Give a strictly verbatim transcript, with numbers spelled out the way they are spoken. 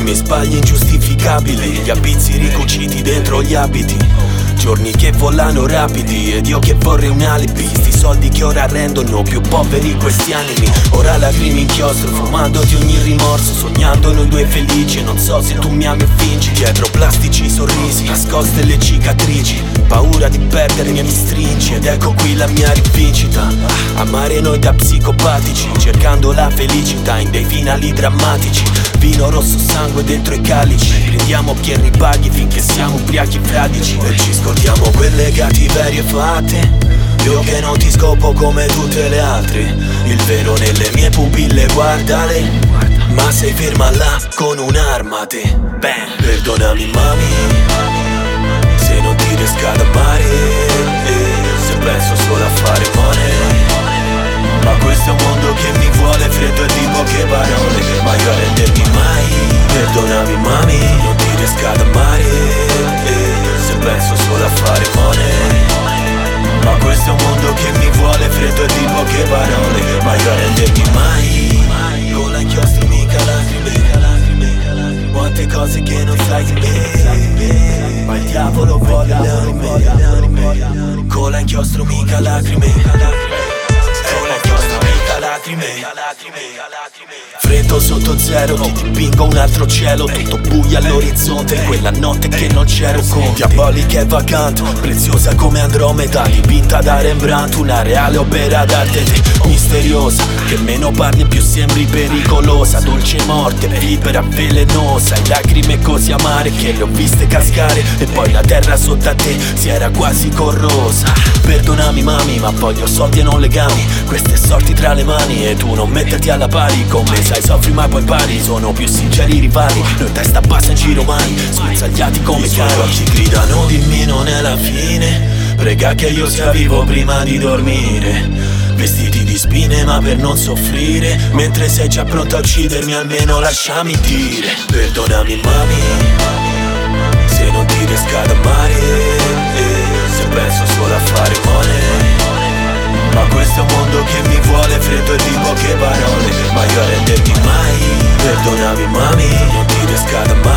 miei sbagli ingiustificabili, gli abizi ricuciti dentro gli abiti, giorni che volano rapidi ed io che vorrei un alibi. Sti soldi che ora rendono più poveri questi animi. Ora lacrime inchiostro, fumandoti ogni rimorso, sognando noi due felici e non so se tu mi ami o fingi. Dietro plastici sorrisi, nascoste le cicatrici, paura di perdermi e mi stringi. Ed ecco qui la mia rivincita, amare noi da psicopatici, cercando la felicità in dei finali drammatici. Vino rosso sangue dentro i calici, prendiamo che ripaghi finché siamo ubriachi fradici. E ci scordiamo quelle cattiverie fatte, io che non ti scopo come tutte le altre. Il vero nelle mie pupille, guardale, ma sei ferma là con un'arma te. Bam. Perdonami mami, se non ti riesco ad amare, se penso solo a fare money. Ma questo è un mondo che mi vuole freddo e di poche parole, ma io a rendermi mai. Perdonami mami, non ti riesco ad amare, se penso solo a fare money. Ma questo è un mondo che mi vuole freddo e di poche parole, ma io a rendermi mai. Con la inchiostro mica lacrime, quante cose che non sai di me, ma il diavolo vuole le anime. Con la inchiostro mica lacrime, con la inchiostro mica lacrime. Freddo sotto zero, ti dipingo un altro cielo, tutto buio all'orizzonte, quella notte che non c'ero con te. Diabolica e vacante, preziosa come Andromeda, dipinta da Rembrandt, una reale opera d'arte misteriosa, che meno parli più sembri pericolosa, dolce morte, vipera velenosa, e lacrime così amare che le ho viste cascare, e poi la terra sotto a te si era quasi corrosa. Perdonami mami, ma voglio soldi e non legami, queste sorti tra le mani e tu non metterti alla pari con me. Sai soffri ma poi pari, sono più sinceri rivali, noi testa bassa in giro mai, sguizzagliati come cani. I suoi occhi gridano dimmi non è la fine, prega che io sia vivo prima di dormire, vestiti di spine ma per non soffrire, mentre sei già pronta a uccidermi almeno lasciami dire. Perdonami mami, se non ti riesco ad amare, se penso solo a fare money. Ma questo è un mondo che mi vuole freddo e di poche parole, ma io a rendermi mai. Perdonami mami, non ti riesco ad amare,